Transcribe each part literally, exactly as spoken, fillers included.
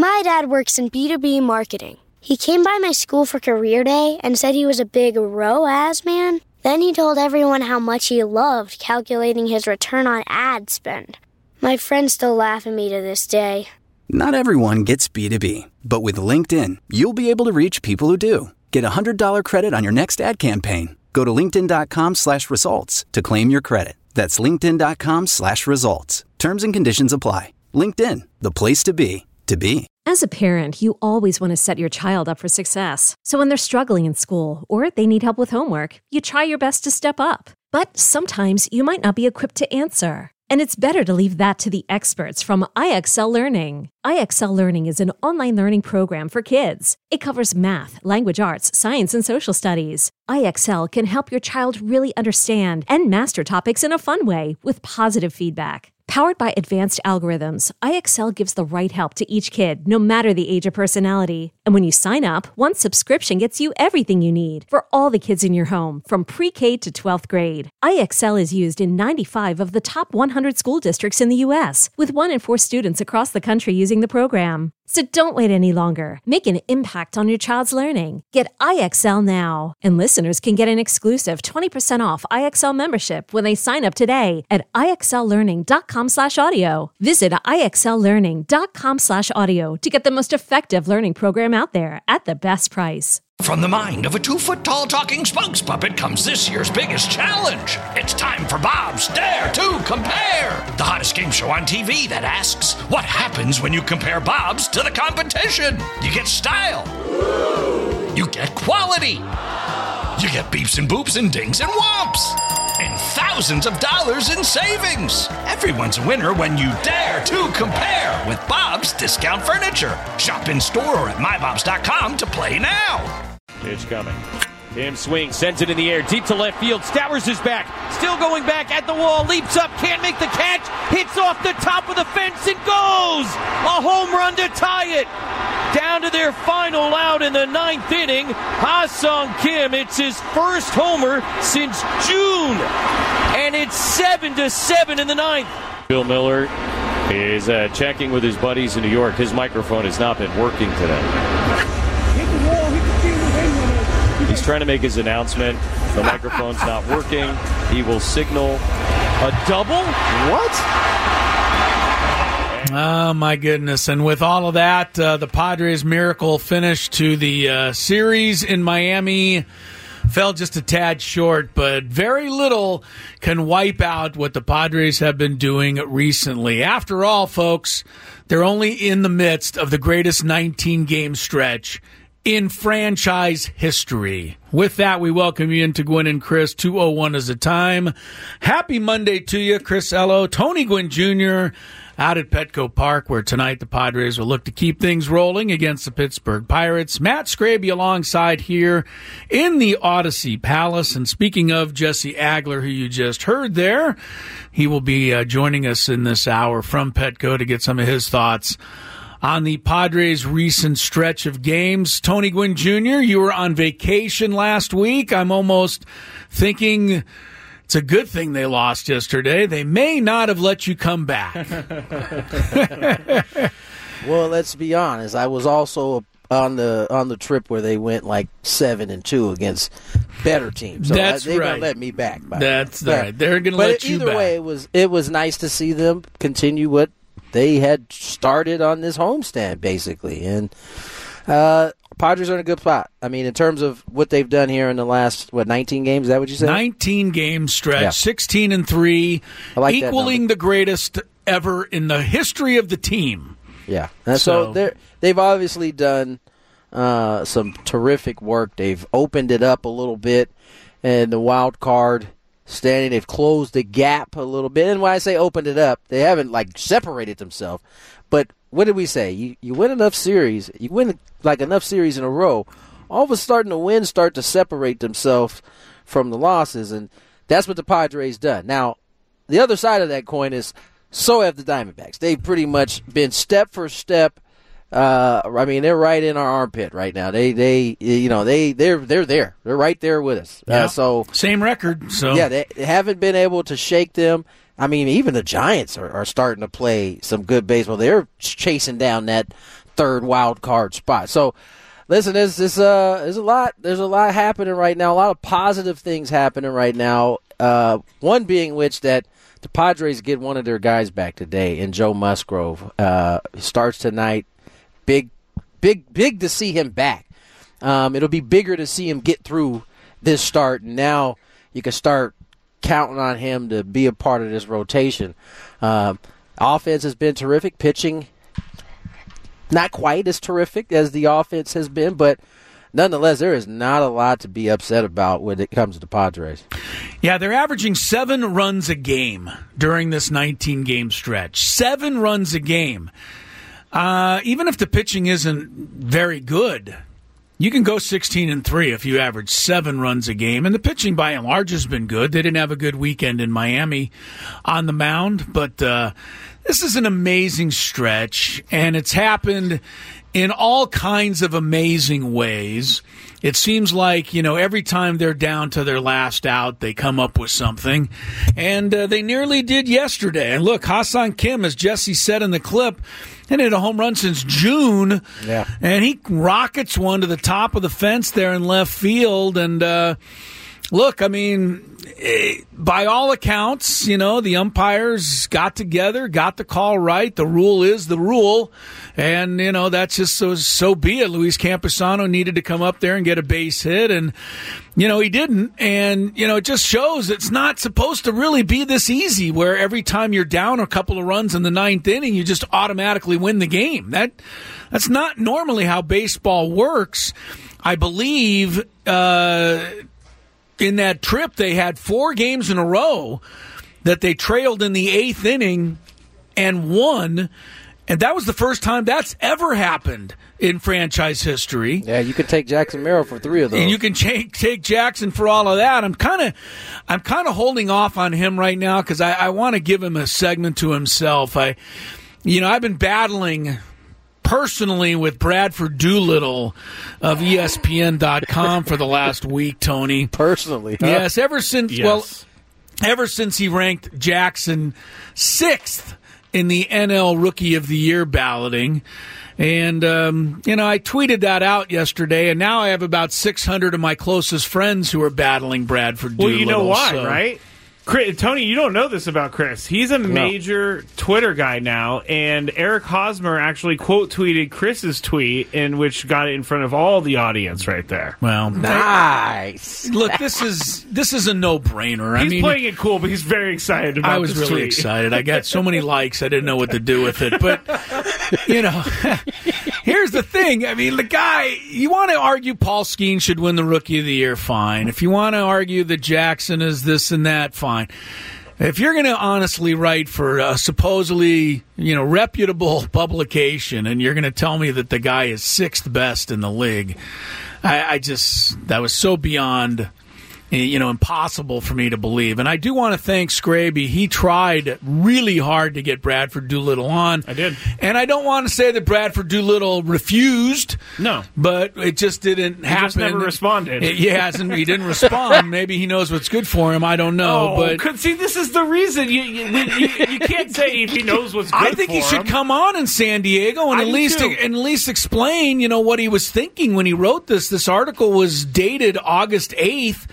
My dad works in B two B marketing. He came by my school for career day and said he was a big R O A S man. Then he told everyone how much he loved calculating his return on ad spend. My friends still laugh at me to this day. Not everyone gets B two B, but with LinkedIn, you'll be able to reach people who do. Get a one hundred dollars credit on your next ad campaign. Go to linkedin.com slash results to claim your credit. That's linkedin.com slash results. Terms and conditions apply. LinkedIn, the place to be, to be. As a parent, you always want to set your child up for success. So when they're struggling in school or they need help with homework, you try your best to step up. But sometimes you might not be equipped to answer. And it's better to leave that to the experts from I X L Learning. I X L Learning is an online learning program for kids. It covers math, language arts, science, and social studies. I X L can help your child really understand and master topics in a fun way with positive feedback. Powered by advanced algorithms, I X L gives the right help to each kid, no matter the age or personality. And when you sign up, one subscription gets you everything you need for all the kids in your home, from pre-K to twelfth grade. I X L is used in ninety-five of the top one hundred school districts in the U S, with one in four students across the country using the program. So don't wait any longer. Make an impact on your child's learning. Get I X L now. And listeners can get an exclusive twenty percent off I X L membership when they sign up today at ixllearning.com slash audio. Visit ixllearning.com slash audio to get the most effective learning program out there at the best price. From the mind of a two-foot-tall talking spokes puppet comes this year's biggest challenge. It's time for Bob's Dare to Compare, the hottest game show on T V that asks, what happens when you compare Bob's to the competition? You get style. You get quality. You get beeps and boops and dings and whomps. And thousands of dollars in savings. Everyone's a winner when you dare to compare with Bob's Discount Furniture. Shop in store or at my bobs dot com to play now. Pitch coming. Tim swings, sends it in the air, deep to left field. Stowers is back, still going back at the wall, leaps up, can't make the catch, hits off the top of the fence and goes! A home run to tie it! Down to their final out in the ninth inning, Ha-Sung Kim, it's his first homer since June, and it's seven to seven in the ninth. Bill Miller is uh, checking with his buddies in New York. His microphone has not been working today. He's trying to make his announcement. The microphone's not working. He will signal a double. What? Oh, my goodness. And with all of that, uh, the Padres' miracle finish to the uh, series in Miami fell just a tad short, but very little can wipe out what the Padres have been doing recently. After all, folks, they're only in the midst of the greatest nineteen-game stretch in franchise history. With that, we welcome you into Gwynn and Chris, two oh one is the time. Happy Monday to you, Chris Ello, Tony Gwynn Junior, out at Petco Park, where tonight the Padres will look to keep things rolling against the Pittsburgh Pirates. Matt Scraby alongside here in the Odyssey Palace. And speaking of Jesse Agler, who you just heard there, he will be uh, joining us in this hour from Petco to get some of his thoughts on the Padres' recent stretch of games. Tony Gwynn Junior, you were on vacation last week. I'm almost thinking it's a good thing they lost yesterday. They may not have let you come back. Well, let's be honest. I was also on the on the trip where they went like seven and two against better teams. So That's they're right. gonna let me back. By That's but, right. They're gonna but let you either back. way, it was it was nice to see them continue what they had started on this homestand, basically. And uh, Padres are in a good spot. I mean, in terms of what they've done here in the last, what, nineteen games? Is that what you said? nineteen-game stretch, Yeah. sixteen and three, I like that equaling number. the greatest ever in the history of the team. Yeah. And so, So- they're, they've obviously done uh, some terrific work. They've opened it up a little bit, and the wild card standing, they've closed the gap a little bit. And when I say opened it up, they haven't, like, separated themselves. But what did we say? You you win enough series, you win, like, enough series in a row, all of a sudden the wins start to separate themselves from the losses, and that's what the Padres done. Now, the other side of that coin is so have the Diamondbacks. They've pretty much been step for step. Uh, I mean, they're right in our armpit right now. They, they, you know, they, they're, they're there. They're right there with us. Yeah. Uh, so Same record. So yeah, they haven't been able to shake them. I mean, even the Giants are, are starting to play some good baseball. They're chasing down that third wild card spot. So, listen, there's, there's, uh, there's a lot there's a lot happening right now, a lot of positive things happening right now, uh, one being which that the Padres get one of their guys back today in Joe Musgrove. Uh, starts tonight. Big, big, big to see him back. Um, it'll be bigger to see him get through this start, and now you can start counting on him to be a part of this rotation. Um, offense has been terrific. Pitching, not quite as terrific as the offense has been, but nonetheless, there is not a lot to be upset about when it comes to the Padres. Yeah, they're averaging seven runs a game during this nineteen-game stretch. Seven runs a game. Uh, even if the pitching isn't very good, you can go sixteen and three if you average seven runs a game. And the pitching, by and large, has been good. They didn't have a good weekend in Miami on the mound, but uh, this is an amazing stretch, and it's happened in all kinds of amazing ways. It seems like, you know, every time they're down to their last out, they come up with something. And uh, they nearly did yesterday. And look, Ha-Seong Kim, as Jesse said in the clip, hadn't hit a home run since June. Yeah. And he rockets one to the top of the fence there in left field. And uh, look, I mean, eh, by all accounts, you know, the umpires got together, got the call right. The rule is the rule. And, you know, that's just so, so be it. Luis Campusano needed to come up there and get a base hit. And, you know, he didn't. And, you know, it just shows it's not supposed to really be this easy where every time you're down a couple of runs in the ninth inning, you just automatically win the game. That That's not normally how baseball works. I believe uh, in that trip they had four games in a row that they trailed in the eighth inning and won. And that was the first time that's ever happened in franchise history. Yeah, you could take Jackson Merrill for three of those. And you can take, take Jackson for all of that. I'm kind of, I'm kind of holding off on him right now because I, I want to give him a segment to himself. I, you know, I've been battling personally with Bradford Doolittle of E S P N dot com for the last week, Tony. Personally, huh? Yes, ever since Yes. well, ever since he ranked Jackson sixth in the N L Rookie of the Year balloting. And, um, you know, I tweeted that out yesterday, and now I have about six hundred of my closest friends who are battling Bradford Doolittle. Well, you know why, so. right? Chris, Tony, you don't know this about Chris. He's a major Twitter guy now, and Eric Hosmer actually quote tweeted Chris's tweet, in which got it in front of all the audience right there. Well, nice. Look, this is this is a no-brainer. He's I mean, playing it cool, but he's very excited about I was this really tweet. excited. I got so many likes, I didn't know what to do with it. But, you know, here's the thing. I mean, the guy, you want to argue Paul Skeens should win the Rookie of the Year, fine. If you want to argue that Jackson is this and that, fine. If you're going to honestly write for a supposedly, you know, reputable publication and you're going to tell me that the guy is sixth best in the league, I, I just, that was so beyond, you know, impossible for me to believe. And I do want to thank Scraby. He tried really hard to get Bradford Doolittle on. I did. And I don't want to say that Bradford Doolittle refused. No. But it just didn't He happen. just never responded. It, he hasn't. He didn't respond. Maybe he knows what's good for him. I don't know. Oh, but could, see, this is the reason. You, you, you, you can't say if he knows what's good I think for he should him. come on in San Diego and I at do least too. and at least explain, you know, what he was thinking when he wrote this. This article was dated August eighth.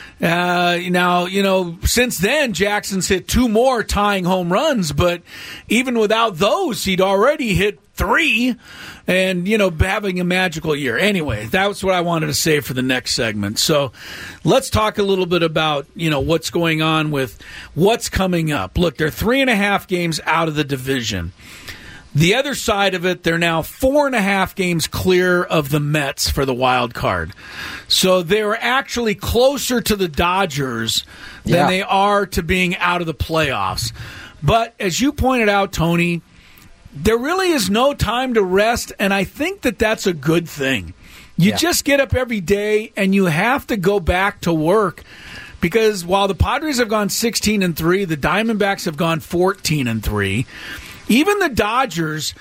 Uh, now, you know, since then, Jackson's hit two more tying home runs, but even without those, he'd already hit three and, you know, having a magical year. Anyway, that's what I wanted to say for the next segment. So let's talk a little bit about, you know, what's going on with what's coming up. Look, they're three and a half games out of the division. The other side of it, they're now four and a half games clear of the Mets for the wild card. So they're actually closer to the Dodgers than Yeah. they are to being out of the playoffs. But as you pointed out, Tony, there really is no time to rest, and I think that that's a good thing. You Yeah. just get up every day, and you have to go back to work. Because while the Padres have gone sixteen and three, the Diamondbacks have gone fourteen and three. Even the Dodgers,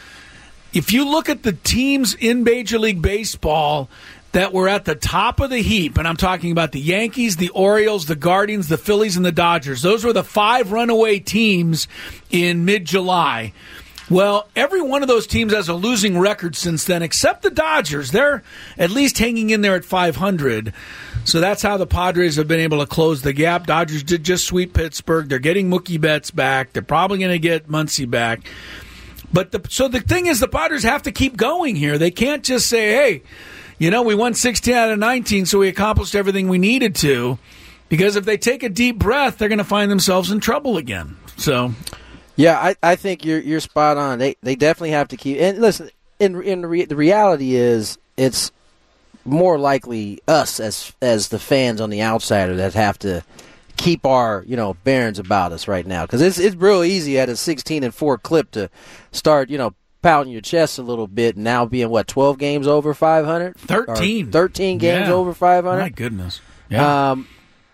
if you look at the teams in Major League Baseball that were at the top of the heap, and I'm talking about the Yankees, the Orioles, the Guardians, the Phillies, and the Dodgers. Those were the five runaway teams in mid-July. Well, every one of those teams has a losing record since then, except the Dodgers. They're at least hanging in there at five hundred. So that's how the Padres have been able to close the gap. Dodgers did just sweep Pittsburgh. They're getting Mookie Betts back. They're probably going to get Muncy back. But the, so the thing is, the Padres have to keep going here. They can't just say, hey, you know, we won sixteen out of nineteen, so we accomplished everything we needed to. Because if they take a deep breath, they're going to find themselves in trouble again. So, yeah, I, I think you're you're spot on. They they definitely have to keep. And listen, in in re, the reality is, it's more likely us as as the fans on the outsider that have to keep our you know bearings about us right now, because it's it's real easy at a sixteen and four clip to start you know pounding your chest a little bit. And now being what twelve games over five hundred, thirteen, or thirteen games yeah. over five hundred. My goodness, yeah. Um,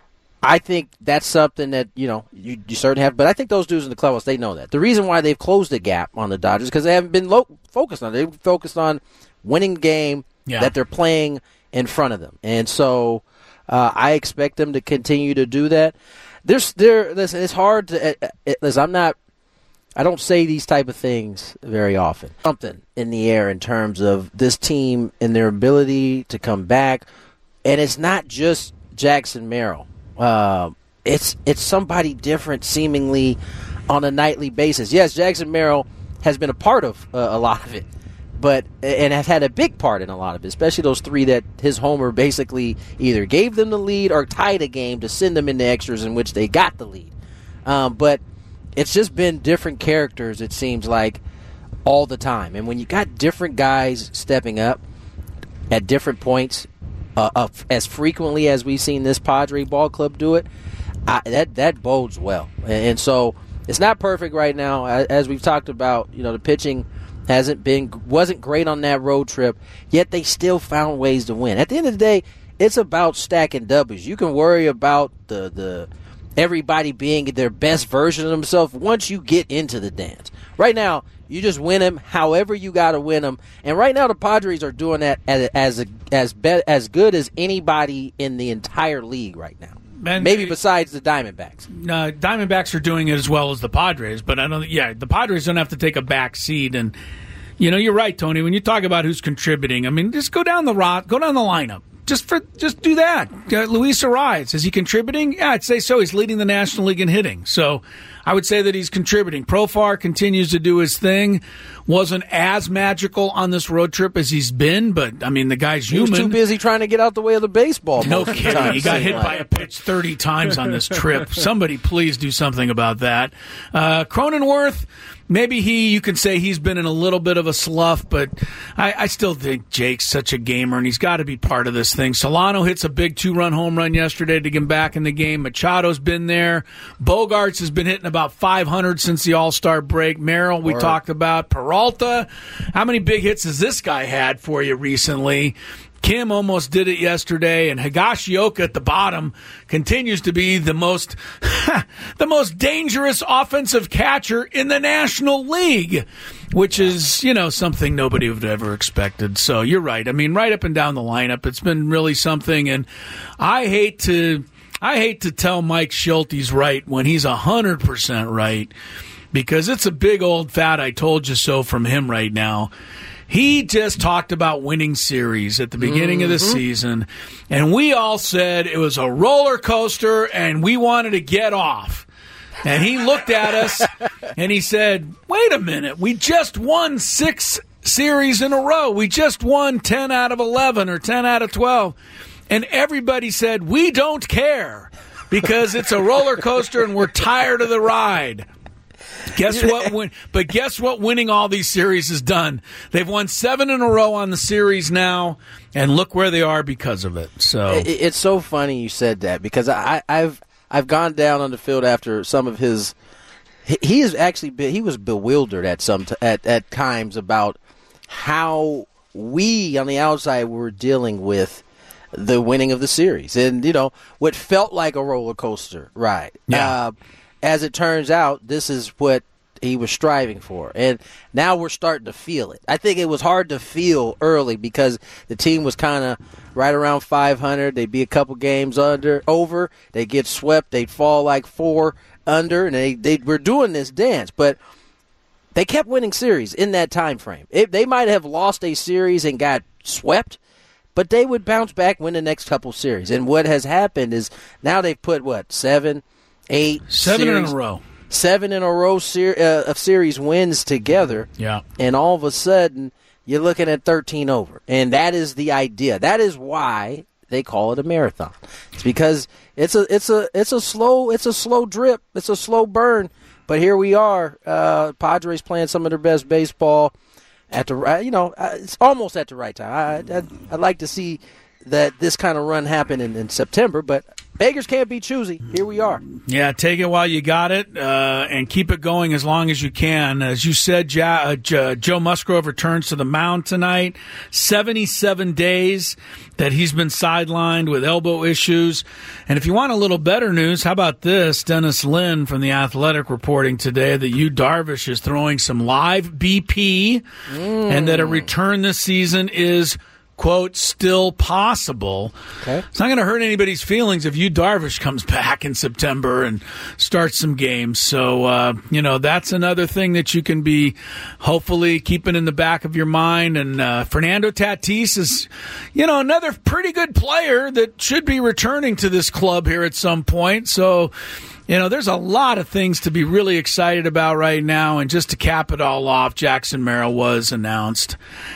I think that's something that, you know, you, you certainly have. But I think those dudes in the clubhouse, they know that. The reason why they've closed the gap on the Dodgers is because they haven't been lo- focused on it. They've focused on winning the game yeah. that they're playing in front of them. And so uh, I expect them to continue to do that. There's, there, listen, it's hard to uh, – listen, I'm not – I don't say these type of things very often. Something in the air in terms of this team and their ability to come back. And it's not just Jackson Merrill. Uh, it's it's somebody different seemingly on a nightly basis. Yes, Jackson Merrill has been a part of uh, a lot of it, but and has had a big part in a lot of it, especially those three that his homer basically either gave them the lead or tied a game to send them into extras in which they got the lead. Um, but it's just been different characters, it seems like, all the time. And when you got different guys stepping up at different points, Uh, uh, as frequently as we've seen this Padre ball club do it, I, that that bodes well. And, and so it's not perfect right now, as we've talked about. You know, the pitching hasn't been wasn't great on that road trip, yet they still found ways to win. At the end of the day, it's about stacking W's. You can worry about the the everybody being their best version of themselves once you get into the dance. Right now, you just win them however you got to win them. And right now the Padres are doing that as as a, as be, as good as anybody in the entire league right now. And maybe besides the Diamondbacks. Uh, Diamondbacks are doing it as well as the Padres, but I don't. Yeah, the Padres don't have to take a back seat. And you know, you're right, Tony. When you talk about who's contributing, I mean, just go down the rock, go down the lineup. Just for just do that. Uh, Luis Arraez, is he contributing? Yeah, I'd say so. He's leading the National League in hitting. So I would say that he's contributing. Profar continues to do his thing. Wasn't as magical on this road trip as he's been, but, I mean, the guy's he human. He was too busy trying to get out the way of the baseball. No kidding. He got hit by a pitch thirty times on this trip. Somebody please do something about that. Uh, Cronenworth, maybe he, you can say he's been in a little bit of a slough, but I, I still think Jake's such a gamer, and he's got to be part of this thing. Solano hits a big two-run home run yesterday to get him back in the game. Machado's been there. Bogarts has been hitting about five hundred since the All-Star break. Merrill, we Word. talked about. Peralta, how many big hits has this guy had for you recently? Kim almost did it yesterday, and Higashioka at the bottom continues to be the most the most dangerous offensive catcher in the National League, which is, you know, something nobody would have ever expected. So you're right. I mean, right up and down the lineup, it's been really something, and I hate to I hate to tell Mike Schulte he's right when he's one hundred percent right, because it's a big old fat I told you so from him right now. He just talked about winning series at the beginning mm-hmm. of the season, and we all said it was a roller coaster and we wanted to get off. And he looked at us and he said, wait a minute, we just won six series in a row. We just won ten out of eleven or ten out of twelve. And everybody said, we don't care because it's a roller coaster and we're tired of the ride. Guess what? Win- but guess what? Winning all these series has done. They've won seven in a row on the series now, and look where they are because of it. So it, it's so funny you said that, because I, I've I've gone down on the field after some of his. He, he is actually be, he was bewildered at some t- at at times about how we on the outside were dealing with the winning of the series, and you know what felt like a roller coaster ride. Yeah. Uh, As it turns out, this is what he was striving for. And now we're starting to feel it. I think it was hard to feel early because the team was kind of right around five hundred. They'd be a couple games under over. They'd get swept. They'd fall like four under. And they, they were doing this dance. But They kept winning series in that time frame. It, they might have lost a series and got swept, but they would bounce back, win the next couple series. And what has happened is now they've put, what, seven, eight Seven series, in a row. Seven in a row ser- uh, of series wins together. Yeah. And all of a sudden, you're looking at thirteen over. And that is the idea. That is why they call it a marathon. It's because it's a it's a it's a slow it's a slow drip. It's a slow burn. But here we are, uh, Padres playing some of their best baseball at the right, you know, it's almost at the right time. I, I'd, I'd like to see that this kind of run happen in, in September, but beggars can't be choosy. Here we are. Yeah, take it while you got it, uh, and keep it going as long as you can. As you said, ja, uh, J- Joe Musgrove returns to the mound tonight. seventy-seven days that he's been sidelined with elbow issues. And if you want a little better news, how about this? Dennis Lin from The Athletic reporting today that Yu Darvish is throwing some live B P mm. and that a return this season is, quote, still possible. Okay. It's not going to hurt anybody's feelings if Yu Darvish comes back in September and starts some games. So, uh, you know, that's another thing that you can be hopefully keeping in the back of your mind. And uh, Fernando Tatis is, you know, another pretty good player that should be returning to this club here at some point. So, you know, there's a lot of things to be really excited about right now. And just to cap it all off, Jackson Merrill was announced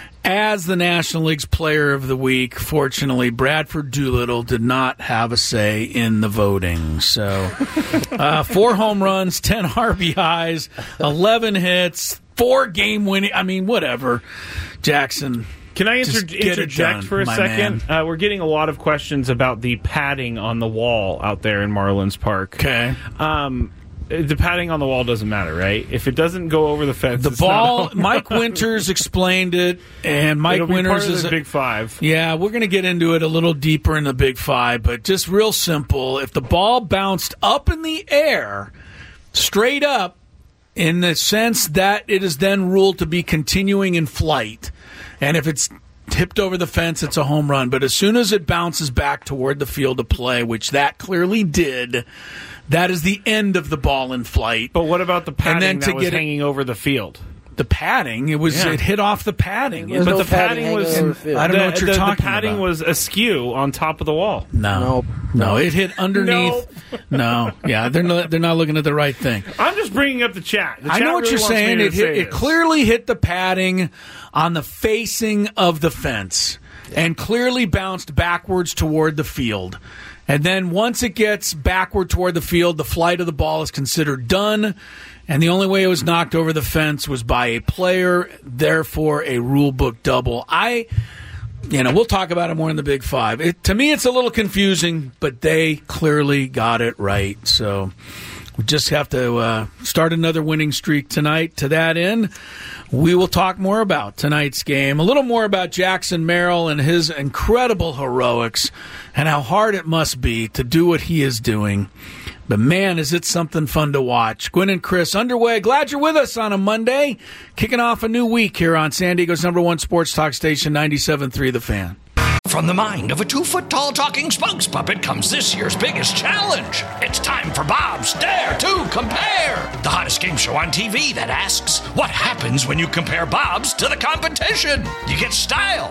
as the National League's Player of the Week. Fortunately, Bradford Doolittle did not have a say in the voting. So, uh, four home runs, ten R B Is, eleven hits, four game winning. I mean, whatever. Jackson. Can I inter- interject done, for a second? Uh, we're getting a lot of questions about the padding on the wall out there in Marlins Park. Okay. Um, The padding on the wall doesn't matter, right? If it doesn't go over the fence, the it's ball. Not Mike Winters explained it, and Mike It'll be Winters part of is the a Big Five. Yeah, we're going to get into it a little deeper in the Big Five, but just real simple. If the ball bounced up in the air, straight up, in the sense that it is then ruled to be continuing in flight, and if it's tipped over the fence, it's a home run. But as soon as it bounces back toward the field of play, which that clearly did, that is the end of the ball in flight. But what about the padding then that to was get hanging it, over the field? The padding, it was Yeah. it hit off the padding. There's But no the padding padding was hanging over the field. I don't know what the, you're the, talking the padding about. was askew on top of the wall. No, Nope. no, it hit underneath. No, yeah, they're not. They're not looking at the right thing. I'm just bringing up the chat. The I chat know what really you're wants me saying. to It hit, say it this. clearly hit the padding on the facing of the fence and clearly bounced backwards toward the field. And then once it gets backward toward the field, the flight of the ball is considered done. And the only way it was knocked over the fence was by a player, therefore a rule book double. I, you know, we'll talk about it more in the Big Five. It, to me, it's a little confusing, but they clearly got it right. So we just have to uh, start another winning streak tonight. To that end, we will talk more about tonight's game, a little more about Jackson Merrill and his incredible heroics and how hard it must be to do what he is doing. But, man, is it something fun to watch. Gwen and Chris underway. Glad you're with us on a Monday. Kicking off a new week here on San Diego's number one sports talk station, ninety-seven point three The Fan. From the mind of a two-foot-tall talking spokes puppet comes this year's biggest challenge. It's time for Bob's Dare to Compare, the hottest game show on T V that asks, what happens when you compare Bob's to the competition? You get style.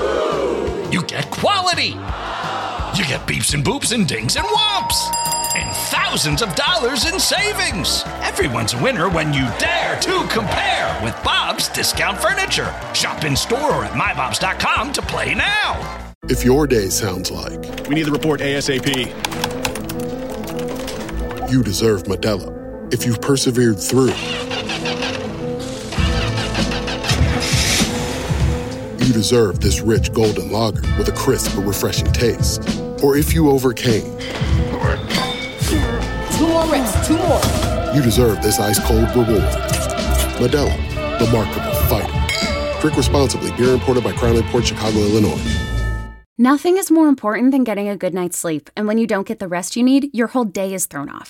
You get quality. You get beeps and boops and dings and whomps. And thousands of dollars in savings. Everyone's a winner when you dare to compare with Bob's Discount Furniture. Shop in store or at my bobs dot com to play now. If your day sounds like, we need the report ASAP. You deserve Modelo. If you've persevered through, you deserve this rich golden lager with a crisp but refreshing taste. Or if you overcame, Two more reps, two more. you deserve this ice-cold reward. Modelo, the Remarkable Fighter. Drink responsibly. Beer imported by Crown Imports, Chicago, Illinois. Nothing is more important than getting a good night's sleep, and when you don't get the rest you need, your whole day is thrown off.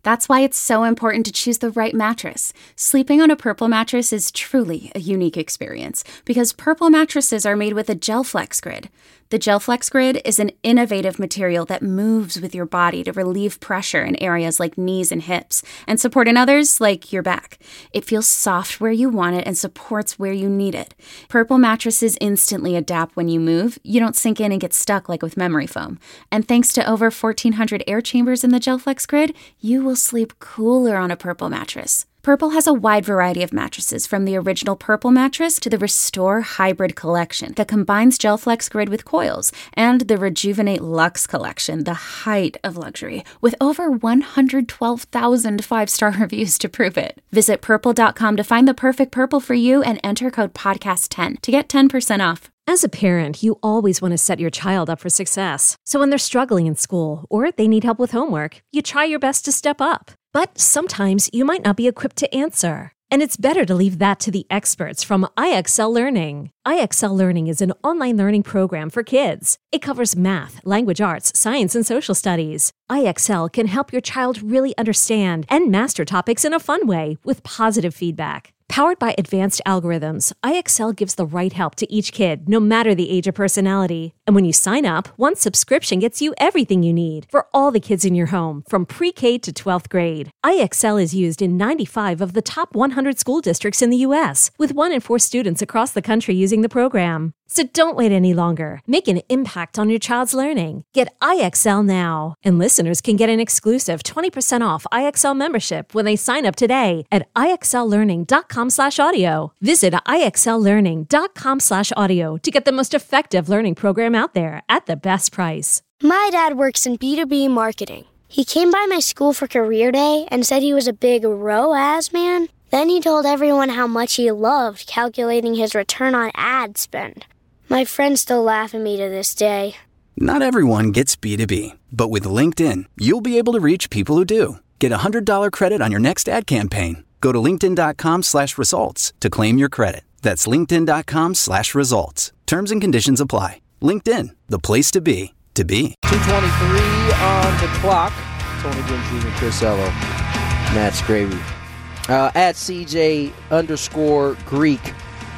That's why it's so important to choose the right mattress. Sleeping on a Purple mattress is truly a unique experience because Purple mattresses are made with a GelFlex Grid. The GelFlex Grid is an innovative material that moves with your body to relieve pressure in areas like knees and hips and support in others like your back. It feels soft where you want it and supports where you need it. Purple mattresses instantly adapt when you move. You don't sink in and get stuck like with memory foam. And thanks to over fourteen hundred air chambers in the GelFlex Grid, you will sleep cooler on a Purple mattress. Purple has a wide variety of mattresses, from the original Purple mattress to the Restore Hybrid collection that combines GelFlex Grid with coils, and the Rejuvenate Luxe collection, the height of luxury, with over one hundred twelve thousand five-star reviews to prove it. Visit purple dot com to find the perfect Purple for you and enter code podcast ten to get ten percent off. As a parent, you always want to set your child up for success. So when they're struggling in school or they need help with homework, you try your best to step up. But sometimes you might not be equipped to answer. And it's better to leave that to the experts from I X L Learning. I X L Learning is an online learning program for kids. It covers math, language arts, science, and social studies. I X L can help your child really understand and master topics in a fun way with positive feedback. Powered by advanced algorithms, I X L gives the right help to each kid, no matter the age or personality. And when you sign up, one subscription gets you everything you need for all the kids in your home, from pre-K to twelfth grade. I X L is used in ninety-five of the top one hundred school districts in the U S, with one in four students across the country using the program. So don't wait any longer. Make an impact on your child's learning. Get I X L now. And listeners can get an exclusive twenty percent off I X L membership when they sign up today at I X L learning dot com slash audio. Visit I X L learning dot com slash audio to get the most effective learning program out there at the best price. My dad works in B two B marketing. He came by my school for career day and said he was a big R O A S man. Then he told everyone how much he loved calculating his return on ad spend. My friends still laugh at me to this day. Not everyone gets B two B, but with LinkedIn, you'll be able to reach people who do. Get a one hundred dollars credit on your next ad campaign. Go to linkedin dot com slash results to claim your credit. That's linkedin dot com slash results. Terms and conditions apply. LinkedIn, the place to be, to be. two twenty-three on the clock. Tony Gwynn Junior, Chris Ello, Matt Scravy. Uh, at C J underscore Greek.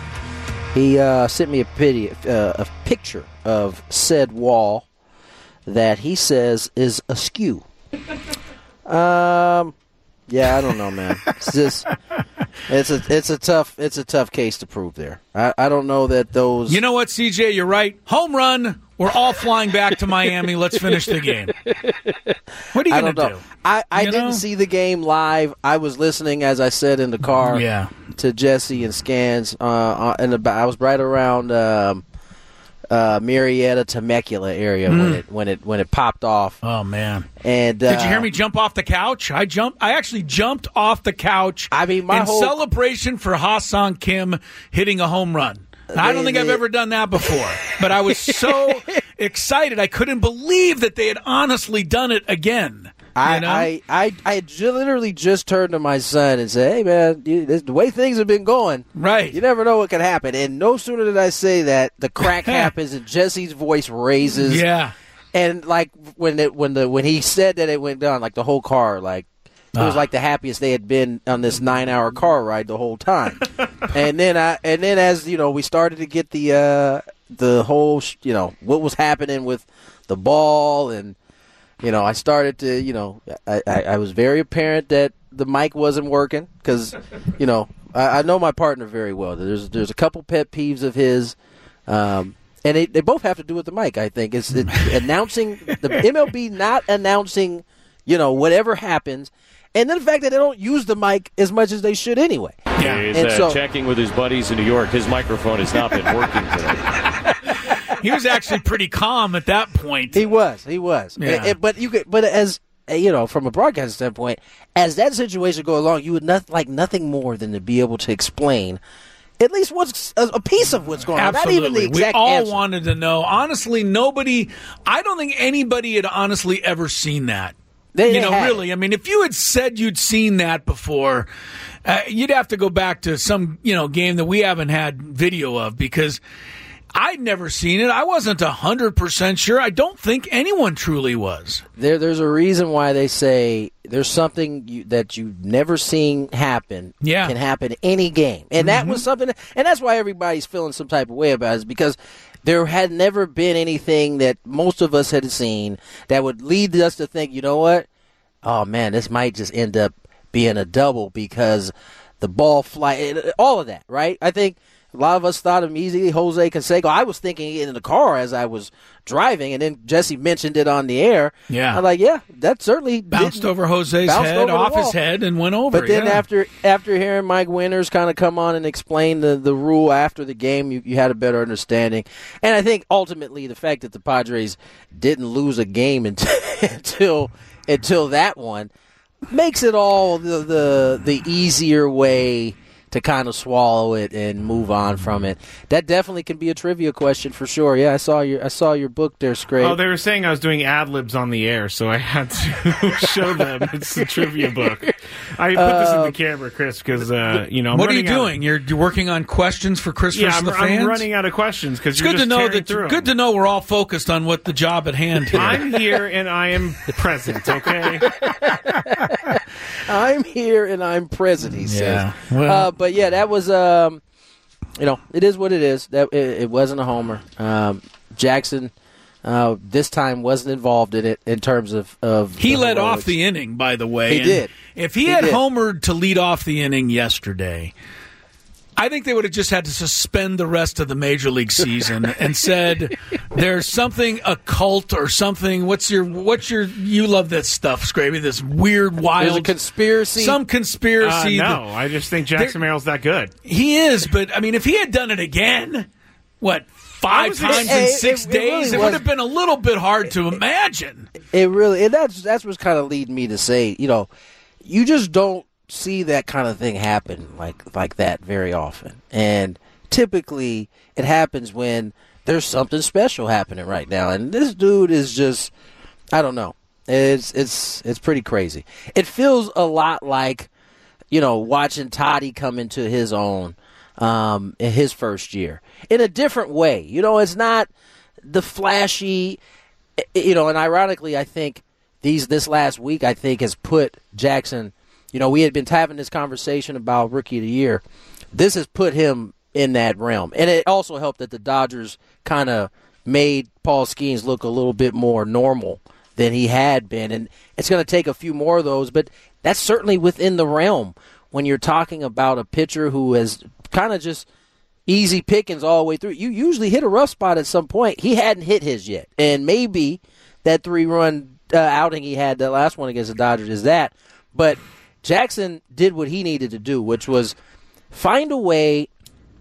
He uh, sent me a, pity, uh, a picture of said wall that he says is askew. Um, yeah, I don't know, man. It's just it's a it's a tough it's a tough case to prove there. I, I don't know that those. You know what, C J? You're right. Home run. We're all flying back to Miami. Let's finish the game. What are you going to do? I, I you didn't know? see the game live. I was listening, as I said, in the car yeah. to Jesse and Scans. Uh, and I was right around um, uh, Marietta, Temecula area mm. when it when it when it popped off. Oh man! And uh, did you hear me jump off the couch? I jumped. I actually jumped off the couch. I mean, my in whole celebration for Ha-Sung Kim hitting a home run. I don't think they, I've ever done that before, but I was so excited. I couldn't believe that they had honestly done it again. I, you know? I, I, I j- literally just turned to my son and said, hey, man, you, this, the way things have been going, right? You never know what can happen. And no sooner did I say that, the crack happens and Jesse's voice raises. Yeah. And, like, when it, when the when he said that it went down, like, the whole car, like, it was like the happiest they had been on this nine-hour car ride the whole time. and then I, and then as you know, we started to get the uh, the whole, you know, what was happening with the ball, and you know, I started to, you know, I, I, I was very apparent that the mic wasn't working because, you know, I, I know my partner very well. There's there's a couple pet peeves of his. Um, and they, they both have to do with the mic. I think it's, it's announcing the M L B not announcing, you know, whatever happens. And then the fact that they don't use the mic as much as they should anyway. Yeah, he's uh, so, checking with his buddies in New York. His microphone has not been working today. He was actually pretty calm at that point. He was. He was. Yeah. It, it, but you could, but as you know, from a broadcast standpoint, as that situation go along, you would not like nothing more than to be able to explain at least what's a, a piece of what's going on. Absolutely. Not even the exact We all answer. wanted to know. Honestly, nobody. I don't think anybody had honestly ever seen that. They, you they know, had. really. I mean, if you had said you'd seen that before, uh, you'd have to go back to some, you know, game that we haven't had video of because I'd never seen it. I wasn't one hundred percent sure. I don't think anyone truly was. There, There's a reason why they say there's something you, that you've never seen happen yeah. can happen in any game. And mm-hmm. that was something, and that's why everybody's feeling some type of way about it, is because there had never been anything that most of us had seen that would lead us to think, you know what? Oh, man, this might just end up being a double because the ball fly, all of that, right? I think a lot of us thought immediately Jose Canseco. I was thinking it in the car as I was driving, and then Jesse mentioned it on the air. Yeah. I'm like, yeah, that certainly bounced over Jose's bounced head, over off the his head, and went over. But then yeah. after after hearing Mike Winters kind of come on and explain the, the rule after the game, you, you had a better understanding. And I think ultimately the fact that the Padres didn't lose a game until until, until that one makes it all the, the the easier way to kind of swallow it and move on from it. That definitely can be a trivia question for sure. Yeah, I saw your I saw your book there, Scrape. Oh, they were saying I was doing ad libs on the air, so I had to show them it's the trivia book. I put uh, this in the camera, Chris, because uh, you know. I'm what are you doing? Of, you're, you're working on questions for Chris yeah, versus I'm, the fans. I'm running out of questions because it's you're good just to know that. Through good them. to know we're all focused on what the job at hand here. I'm here and I am present. Okay. I'm here and I'm present. He says. Yeah. Well, uh, but yeah, that was. Um, you know, it is what it is. That it, it wasn't a homer. Um, Jackson uh, this time wasn't involved in it in terms of, of he led heroics. off the inning, by the way. He and did. If he, he had did. homered to lead off the inning yesterday, I think they would have just had to suspend the rest of the Major League season and said there's something occult or something. What's your what's your you love this stuff, Scraby? This weird, wild There's a conspiracy. Some conspiracy. Uh, no, I just think Jackson Merrill's that good. He is, but I mean, if he had done it again, what five times it, in it, six it, it days, really it would have been a little bit hard to imagine. It really, and that's that's what's kind of leading me to say, you know, you just don't see that kind of thing happen like like that very often. And typically it happens when there's something special happening right now. And this dude is just, I don't know. It's it's it's pretty crazy. It feels a lot like, you know, watching Toddy come into his own um, in his first year in a different way. You know, it's not the flashy, you know, and ironically, I think these this last week, I think, has put Jackson. You know, we had been having this conversation about Rookie of the Year. This has put him in that realm. And it also helped that the Dodgers kind of made Paul Skeens look a little bit more normal than he had been. And it's going to take a few more of those, but that's certainly within the realm when you're talking about a pitcher who has kind of just easy pickings all the way through. You usually hit a rough spot at some point. He hadn't hit his yet. And maybe that three-run uh, outing he had, the last one against the Dodgers, is that. But Jackson did what he needed to do, which was find a way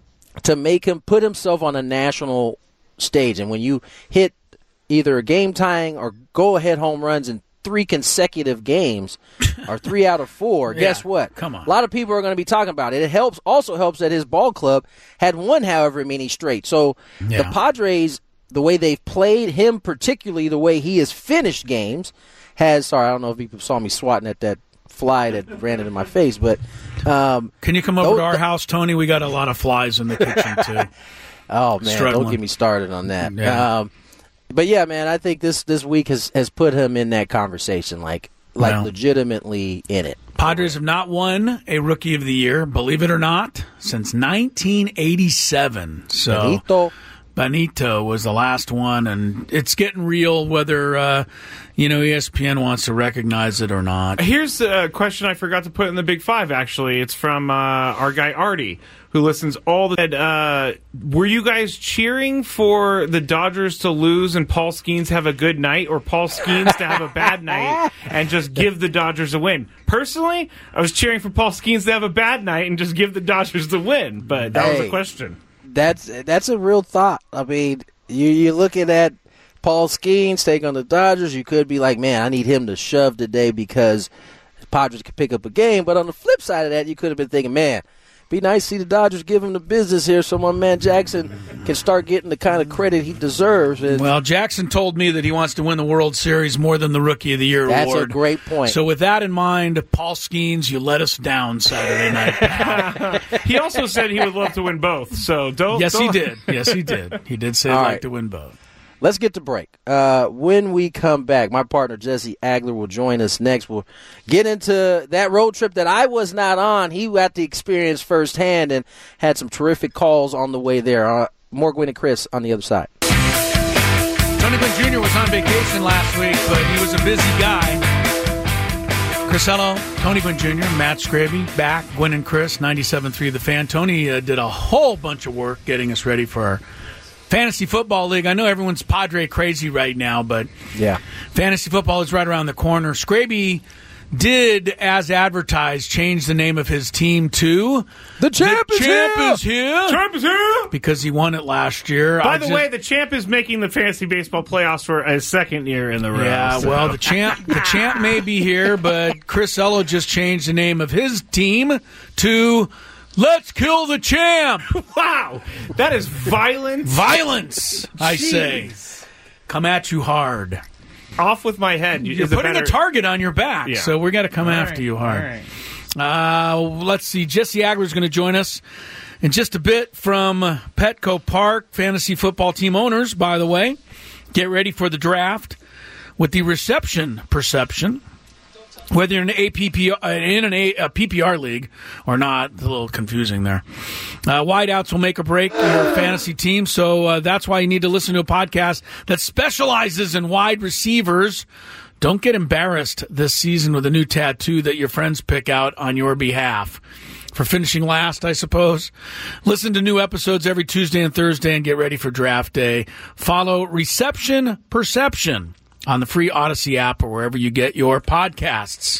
to make him put himself on a national stage. And when you hit either a game-tying or go-ahead home runs in three consecutive games or three out of four, yeah, guess what? Come on. A lot of people are going to be talking about it. It helps. Also helps that his ball club had won however many straight. So yeah. the Padres, the way they've played him, particularly the way he has finished games, has – sorry, I don't know if people saw me swatting at that fly that ran into my face, but um, can you come over those, to our house, Tony? We got a lot of flies in the kitchen too. Oh man, Struggling. Don't get me started on that. Yeah. Um, but yeah, man, I think this this week has, has put him in that conversation, like like well, legitimately in it. Padres have not won a Rookie of the Year, believe it or not, since nineteen eighty-seven. So. Benito. Benito was the last one, and it's getting real whether, uh, you know, E S P N wants to recognize it or not. Here's a question I forgot to put in the Big Five, actually. It's from uh, our guy Artie, who listens all the uh Were you guys cheering for the Dodgers to lose and Paul Skeens have a good night, or Paul Skeens to have a bad night and just give the Dodgers a win? Personally, I was cheering for Paul Skeens to have a bad night and just give the Dodgers the win, but that hey. was a question. That's that's a real thought. I mean, you, you're looking at Paul Skeens take on the Dodgers. You could be like, man, I need him to shove today because the Padres could pick up a game. But on the flip side of that, you could have been thinking, man, be nice to see the Dodgers give him the business here so my man Jackson can start getting the kind of credit he deserves. And well, Jackson told me that he wants to win the World Series more than the Rookie of the Year that's award. That's a great point. So with that in mind, Paul Skeens, you let us down Saturday night. He also said he would love to win both. So don't. Yes, don't. he did. Yes, he did. He did say he'd All like right. to win both. Let's get to break. Uh, when we come back, my partner Jesse Agler will join us next. We'll get into that road trip that I was not on. He got the experience firsthand and had some terrific calls on the way there. Uh, more Gwynn and Chris on the other side. Tony Gwynn Junior was on vacation last week, but he was a busy guy. Crisello, Tony Gwynn Junior, Matt Scraby, back, Gwynn and Chris, ninety-seven point three The Fan. Tony uh, did a whole bunch of work getting us ready for our Fantasy Football League. I know everyone's Padre crazy right now, but yeah, Fantasy Football is right around the corner. Scraby did, as advertised, change the name of his team to The Champ, the is, champ here. is here. Champ is here. Because he won it last year. By I the just, way, the champ is making the fantasy baseball playoffs for a second year in the row. Yeah, so. well, the champ the champ may be here, but Chris Ello just changed the name of his team to Let's Kill the Champ. Wow, that is violence. Violence, I say. Come at you hard. Off with my head. You're is a putting better... a target on your back, yeah. so we're going to come All after right, you hard. all right. Uh, let's see. Jesse Agler is going to join us in just a bit from Petco Park. Fantasy football team owners, by the way, get ready for the draft with the reception perception. Whether you're in an, A P P, uh, in an A, a P P R league or not, it's a little confusing there. Uh, wideouts will make or break your fantasy team, so uh, that's why you need to listen to a podcast that specializes in wide receivers. Don't get embarrassed this season with a new tattoo that your friends pick out on your behalf. For finishing last, I suppose. Listen to new episodes every Tuesday and Thursday and get ready for draft day. Follow Reception Perception on the free Odyssey app or wherever you get your podcasts.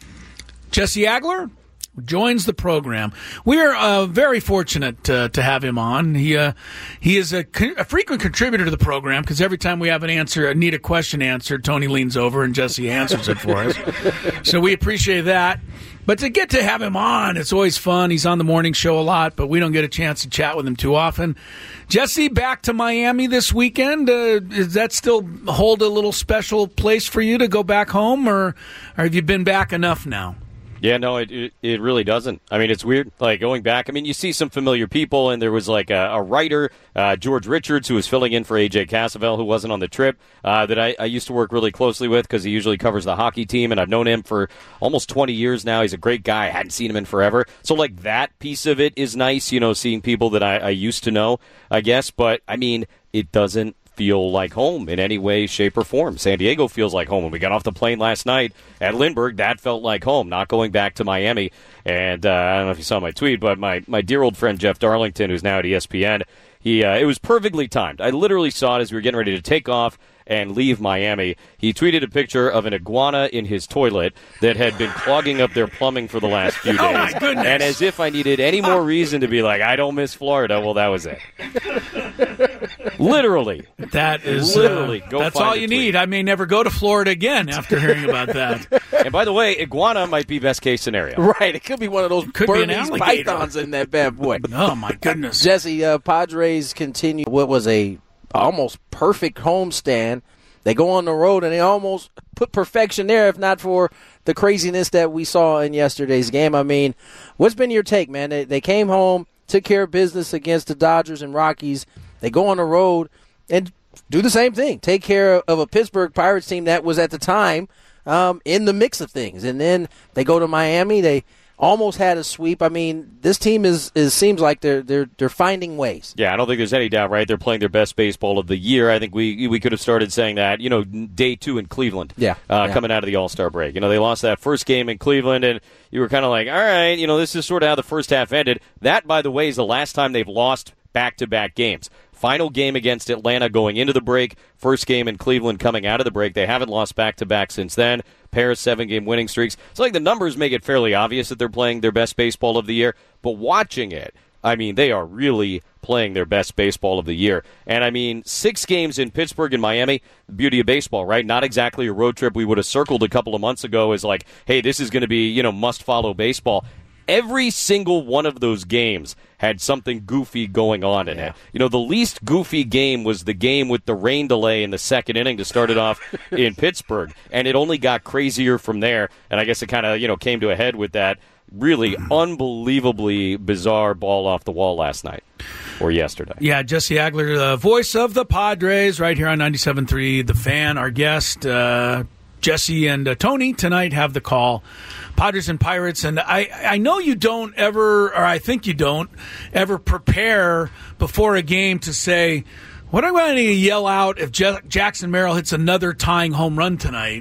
Jesse Agler joins the program. We are uh, very fortunate uh, to have him on. He uh, he is a, co- a frequent contributor to the program because every time we have an answer, need a question answered, Tony leans over and Jesse answers it for us. So we appreciate that. But to get to have him on, it's always fun. He's on the morning show a lot, but we don't get a chance to chat with him too often. Jesse, back to Miami this weekend. Uh, does that still hold a little special place for you to go back home, or, or have you been back enough now? Yeah, no, it, it it really doesn't. I mean, it's weird, like, going back. I mean, you see some familiar people, and there was, like, a, a writer, uh, George Richards, who was filling in for A J Cassavell, who wasn't on the trip, uh, that I, I used to work really closely with because he usually covers the hockey team, and I've known him for almost twenty years now. He's a great guy. I hadn't seen him in forever. So, like, that piece of it is nice, you know, seeing people that I, I used to know, I guess. But, I mean, it doesn't feel like home in any way, shape, or form. San Diego feels like home. When we got off the plane last night at Lindbergh, that felt like home, not going back to Miami. And uh, I don't know if you saw my tweet, but my, my dear old friend Jeff Darlington, who's now at E S P N, he uh, it was perfectly timed. I literally saw it as we were getting ready to take off and leave Miami. He tweeted a picture of an iguana in his toilet that had been clogging up their plumbing for the last few days. Oh, my goodness. And as if I needed any more reason to be like, I don't miss Florida, well, that was it. Literally. That is Literally. Uh, Go that's find all the you tweet. need. I may never go to Florida again after hearing about that. And by the way, iguana might be best case scenario. Right, it could be one of those Could be an Burmese alligator. pythons in that bad boy. Oh, my goodness. Jesse, uh, Padres continue what was a almost perfect homestand. They go on the road and they almost put perfection there, if not for the craziness that we saw in yesterday's game. I mean, what's been your take, man? They, they came home, took care of business against the Dodgers and Rockies. They go on the road and do the same thing, take care of a Pittsburgh Pirates team that was at the time um, in the mix of things. And then they go to Miami. They almost had a sweep. I mean, this team is, is seems like they're they're they're finding ways. Yeah, I don't think there's any doubt, right? They're playing their best baseball of the year. I think we we could have started saying that, you know, day two in Cleveland. Yeah, uh, yeah. coming out of the All-Star break. You know, they lost that first game in Cleveland, and you were kind of like, all right, you know, this is sort of how the first half ended. That, by the way, is the last time they've lost back-to-back games. Final game against Atlanta going into the break. First game in Cleveland coming out of the break. They haven't lost back-to-back since then. Pair of seven-game winning streaks. It's like the numbers make it fairly obvious that they're playing their best baseball of the year. But watching it, I mean, they are really playing their best baseball of the year. And, I mean, six games in Pittsburgh and Miami, the beauty of baseball, right? Not exactly a road trip we would have circled a couple of months ago as like, hey, this is going to be, you know, must-follow baseball. every single one of those games had something goofy going on in yeah. it. You know, the least goofy game was the game with the rain delay in the second inning to start it off in Pittsburgh, and it only got crazier from there, and I guess it kind of, you know, came to a head with that really unbelievably bizarre ball off the wall last night or yesterday. Yeah, Jesse Agler, the voice of the Padres, right here on ninety-seven point three The Fan, our guest. Uh, Jesse and uh, Tony tonight have the call. Padres and Pirates, and I, I know you don't ever, or I think you don't, ever prepare before a game to say, what am I going to yell out if J- Jackson Merrill hits another tying home run tonight?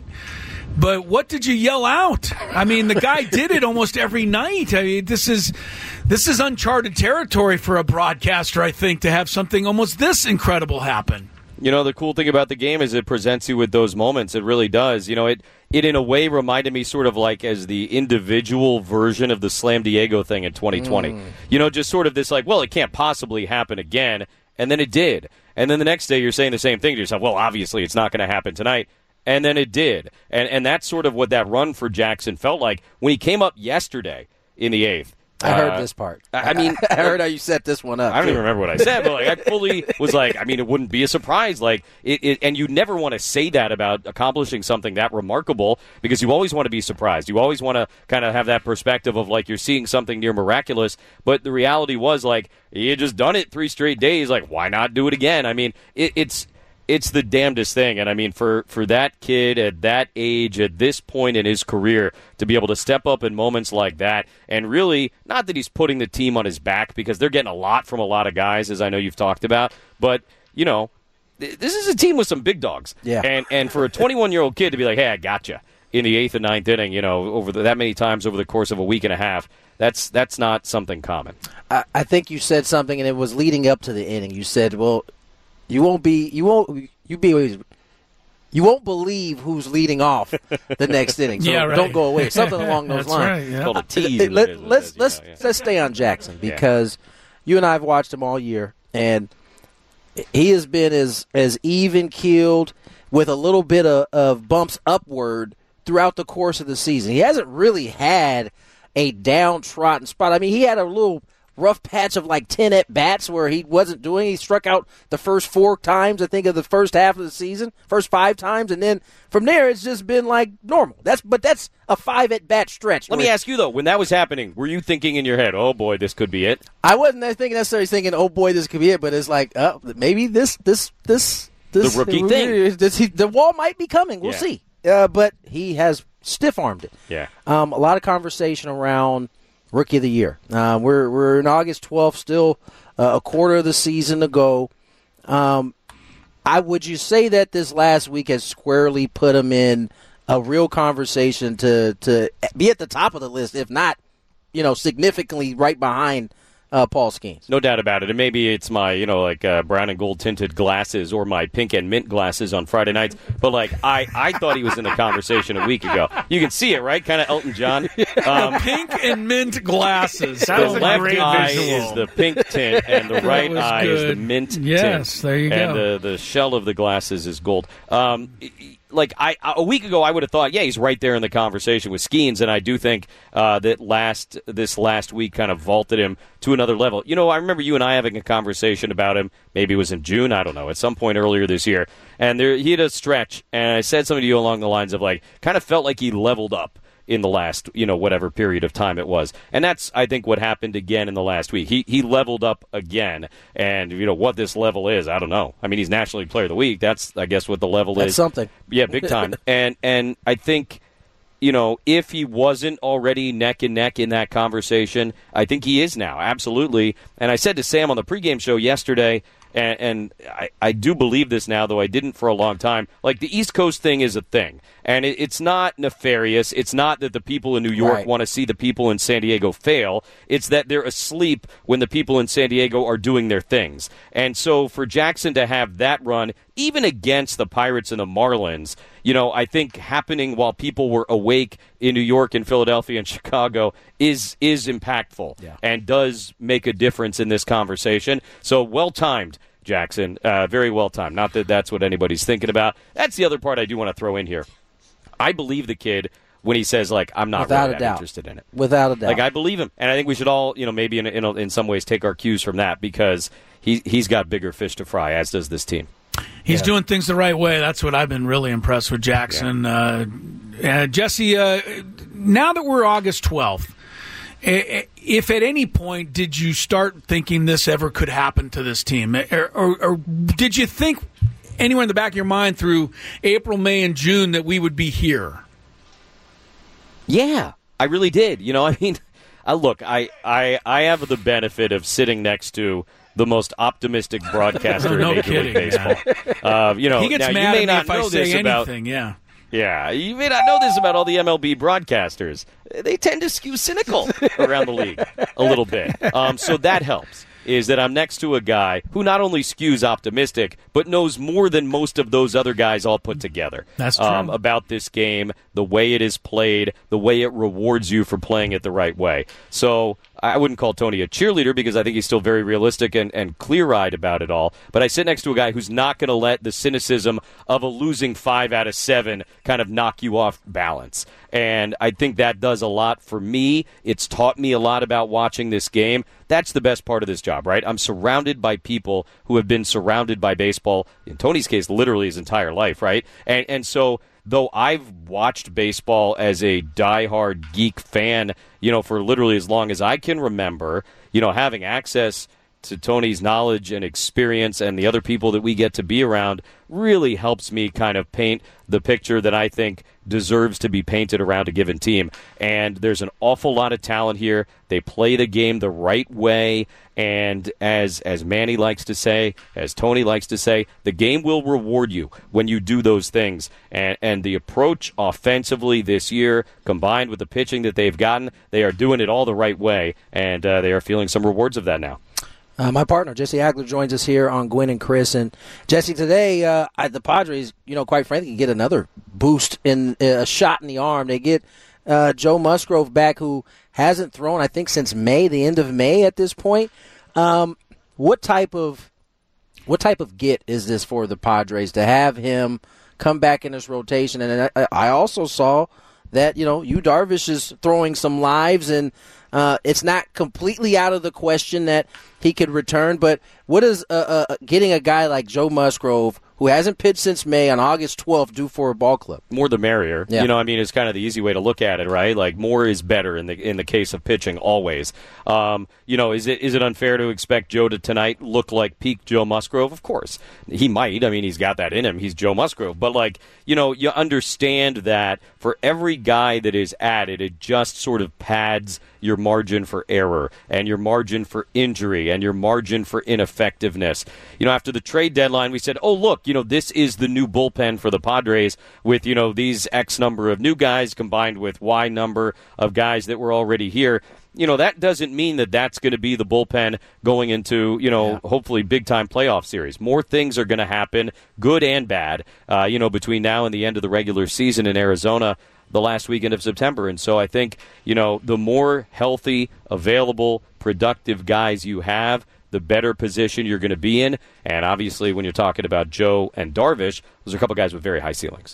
But what did you yell out? I mean, the guy did it almost every night. I mean, this is this is uncharted territory for a broadcaster, I think, to have something almost this incredible happen. You know, the cool thing about the game is it presents you with those moments. It really does. You know, it, it in a way reminded me sort of like as the individual version of the Slam Diego thing in twenty twenty. Mm. You know, just sort of this like, well, it can't possibly happen again. And then it did. And then the next day you're saying the same thing to yourself. Well, obviously it's not going to happen tonight. And then it did. And and that's sort of what that run for Jackson felt like when he came up yesterday in the eighth. I heard uh, this part. I mean, I heard how you set this one up. I don't too. even remember what I said, but like, I fully was like, I mean, it wouldn't be a surprise. Like, it, it, and you never want to say that about accomplishing something that remarkable because you always want to be surprised. You always want to kind of have that perspective of like you're seeing something near miraculous. But the reality was like he had just done it three straight days. Like, why not do it again? I mean, it, it's. It's the damnedest thing, and I mean, for, for that kid at that age, at this point in his career, to be able to step up in moments like that, and really, not that he's putting the team on his back, because they're getting a lot from a lot of guys, as I know you've talked about, but, you know, th- this is a team with some big dogs. Yeah. And and for a twenty-one-year-old kid to be like, hey, I gotcha, in the eighth and ninth inning, you know, over the, that many times over the course of a week and a half, that's that's not something common. I, I think you said something, and it was leading up to the inning. You said, well, You won't be. You won't. You be. You won't believe who's leading off the next inning. So yeah, right. Don't go away. Something along those That's lines. Right, yeah. It's called a tease. Let, let, business, let's let's know, yeah. let's stay on Jackson because yeah. you and I have watched him all year, and he has been as as even keeled with a little bit of, of bumps upward throughout the course of the season. He hasn't really had a downtrodden spot. I mean, he had a little rough patch of like ten at-bats where he wasn't doing. He struck out the first four times, I think, of the first half of the season, first five times, and then from there it's just been like normal. That's But that's a five at-bat stretch. Let me ask you, though, when that was happening, were you thinking in your head, oh, boy, this could be it? I wasn't thinking necessarily thinking, oh, boy, this could be it, but it's like, uh, maybe this, this, this, this. The rookie thing. This, he, the wall might be coming. We'll yeah. see. Uh, but he has stiff-armed it. Yeah. Um, a lot of conversation around Rookie of the Year. Uh, we're we're in August twelfth, still uh, a quarter of the season to go. Um, I would you say that this last week has squarely put him in a real conversation to to be at the top of the list, if not, you know, significantly right behind uh, Paul Skeens? No doubt about it. And maybe it's my, you know, like uh, brown and gold tinted glasses or my pink and mint glasses on Friday nights. But, like, I, I thought he was in the conversation a week ago. You can see it, right? Kind of Elton John. Um, pink and mint glasses. The left eye visual. is the pink tint, and the right eye good. is the mint yes, tint. Yes, there you and go. And the, the shell of the glasses is gold. Um Like I, a week ago, I would have thought, yeah, he's right there in the conversation with Skeens, and I do think uh, that last this last week kind of vaulted him to another level. You know, I remember you and I having a conversation about him. Maybe it was in June, I don't know, at some point earlier this year, and there he had a stretch, and I said something to you along the lines of like, kind of felt like he leveled up in the last, you know, whatever period of time it was. And that's, I think, what happened again in the last week. He he leveled up again. And, you know, what this level is, I don't know. I mean, he's National League Player of the Week. That's, I guess, what the level that's is. That's something. Yeah, big time. and and I think, you know, if he wasn't already neck and neck in that conversation, I think he is now, absolutely. And I said to Sam on the pregame show yesterday, and, and I, I do believe this now, though I didn't for a long time, like the East Coast thing is a thing. And it, it's not nefarious. It's not that the people in New York right. want to see the people in San Diego fail. It's that they're asleep when the people in San Diego are doing their things. And so for Jackson to have that run, even against the Pirates and the Marlins, you know, I think happening while people were awake in New York and Philadelphia and Chicago is is impactful yeah. and does make a difference in this conversation. So well-timed, Jackson. Uh, very well-timed. Not that that's what anybody's thinking about. That's the other part I do want to throw in here. I believe the kid when he says, like, I'm not Without really a that doubt. interested in it. Without a doubt. Like, I believe him. And I think we should all, you know, maybe in, in, in some ways take our cues from that because he, he's got bigger fish to fry, as does this team. He's yeah. doing things the right way. That's what I've been really impressed with Jackson. Yeah. Uh, uh, Jesse, uh, now that we're August twelfth, if at any point did you start thinking this ever could happen to this team? Or, or, or did you think anywhere in the back of your mind through April, May, and June that we would be here? Yeah, I really did. You know, I mean, I, look, I, I, I have the benefit of sitting next to the most optimistic broadcaster no in Major kidding, League Baseball. Uh, you know, he gets now, mad you may at me not if know I say this about, anything, yeah. Yeah, you may not know this about all the M L B broadcasters. They tend to skew cynical around the league a little bit. Um, so that helps, is that I'm next to a guy who not only skews optimistic, but knows more than most of those other guys all put together. That's true. Um, about this game, the way it is played, the way it rewards you for playing it the right way. So I wouldn't call Tony a cheerleader because I think he's still very realistic and, and clear-eyed about it all. But I sit next to a guy who's not going to let the cynicism of a losing five out of seven kind of knock you off balance. And I think that does a lot for me. It's taught me a lot about watching this game. That's the best part of this job, right? I'm surrounded by people who have been surrounded by baseball, in Tony's case, literally his entire life, right? And and so though I've watched baseball as a diehard geek fan, you know, for literally as long as I can remember, you know, having access to Tony's knowledge and experience and the other people that we get to be around really helps me kind of paint the picture that I think deserves to be painted around a given team. And there's an awful lot of talent here. They play the game the right way. And as as Manny likes to say, as Tony likes to say, the game will reward you when you do those things. And, and the approach offensively this year, combined with the pitching that they've gotten, they are doing it all the right way. And uh, they are feeling some rewards of that now. Uh, my partner, Jesse Agler, joins us here on Gwynn and Chris. And, Jesse, today, uh, I, the Padres, you know, quite frankly, get another boost in uh, a shot in the arm. They get uh, Joe Musgrove back, who hasn't thrown, I think, since May, the end of May at this point. Um, what type of what type of get is this for the Padres to have him come back in this rotation? And I, I also saw that, you know, Yu Darvish is throwing some lives, and uh, it's not completely out of the question that he could return. But what is uh, uh, getting a guy like Joe Musgrove, who hasn't pitched since May, on August twelfth, do for a ball club? More the merrier. Yeah. You know, I mean, it's kind of the easy way to look at it, right? Like, more is better in the in the case of pitching, always. Um, you know, is it is it unfair to expect Joe to tonight look like peak Joe Musgrove? Of course. He might. I mean, he's got that in him. He's Joe Musgrove. But, like, you know, you understand that for every guy that is added, it just sort of pads your margin for error and your margin for injury and your margin for ineffectiveness. You know, after the trade deadline, we said, oh, look, you know, this is the new bullpen for the Padres with, you know, these X number of new guys combined with Y number of guys that were already here. You know, that doesn't mean that that's going to be the bullpen going into, you know, yeah. hopefully big-time playoff series. More things are going to happen, good and bad, uh, you know, between now and the end of the regular season in Arizona the last weekend of September. And so I think, you know, the more healthy, available, productive guys you have, the better position you're going to be in. And obviously, when you're talking about Joe and Darvish, those are a couple guys with very high ceilings.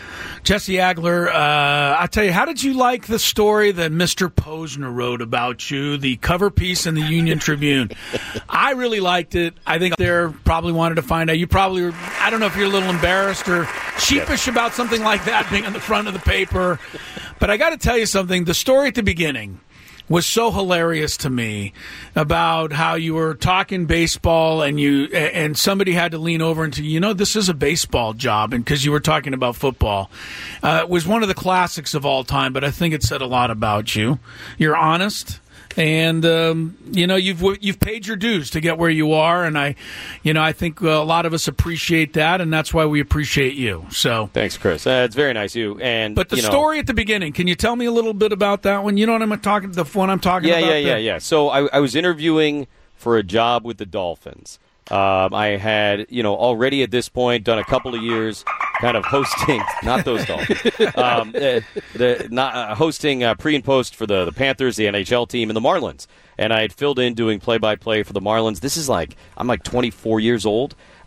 Jesse Agler, uh, I tell you, how did you like the story that Mister Posner wrote about you, the cover piece in the Union Tribune? I really liked it. I think there probably wanted to find out. You probably were, I don't know if you're a little embarrassed or sheepish about something like that being on the front of the paper. But I got to tell you something. The story at the beginning was so hilarious to me about how you were talking baseball and you and somebody had to lean over and say, you know, this is a baseball job, and because you were talking about football. Uh, it was one of the classics of all time, but I think it said a lot about you. You're honest. And um, you know, you've you've paid your dues to get where you are, and I, you know, I think a lot of us appreciate that, and that's why we appreciate you. So thanks, Chris. Uh, it's very nice of you. And but the you know, story at the beginning, can you tell me a little bit about that one? You know what I'm talking the one I'm talking yeah, about. Yeah, yeah, yeah, yeah. So I, I was interviewing for a job with the Dolphins. Um, I had, you know, already at this point done a couple of years kind of hosting, not those Dolphins, um, the, the, not, uh, hosting uh, pre and post for the, the Panthers, the N H L team, and the Marlins. And I had filled in doing play-by-play for the Marlins. This is like, I'm like twenty-four years old.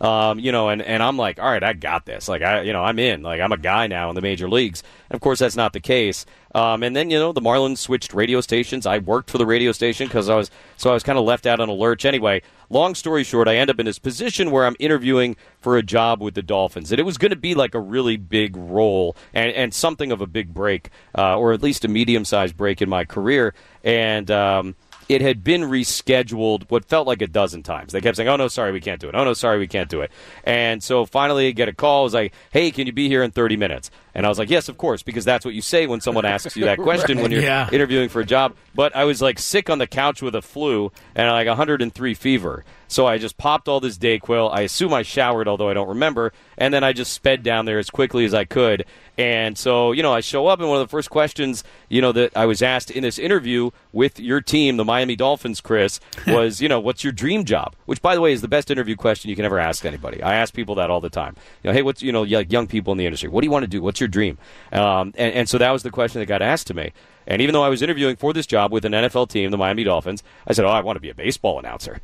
Um, you know, and, and I'm like, all right, I got this. Like, I, you know, I'm in. Like, I'm a guy now in the major leagues. And of course, that's not the case. Um, and then, you know, the Marlins switched radio stations. I worked for the radio station because I was, so I was kind of left out on a lurch. Anyway, long story short, I end up in this position where I'm interviewing for a job with the Dolphins. And it was going to be like a really big role and, and something of a big break, uh, or at least a medium-sized break in my career. And, um, it had been rescheduled what felt like a dozen times. They kept saying, oh, no, sorry, we can't do it. Oh, no, sorry, we can't do it. And so finally I get a call. It was like, hey, can you be here in thirty minutes? And I was like, yes, of course, because that's what you say when someone asks you that question right. when you're yeah. interviewing for a job. But I was like sick on the couch with a flu and like one hundred three fever. So I just popped all this Dayquil. I assume I showered, although I don't remember. And then I just sped down there as quickly as I could. And so, you know, I show up, and one of the first questions, you know, that I was asked in this interview with your team, the Miami Dolphins, Chris, was, you know, what's your dream job? Which, by the way, is the best interview question you can ever ask anybody. I ask people that all the time. You know, hey, what's, you know, like young people in the industry, what do you want to do? What's your dream? Um, and, and so that was the question that got asked to me. And even though I was interviewing for this job with an N F L team, the Miami Dolphins, I said, oh, I want to be a baseball announcer.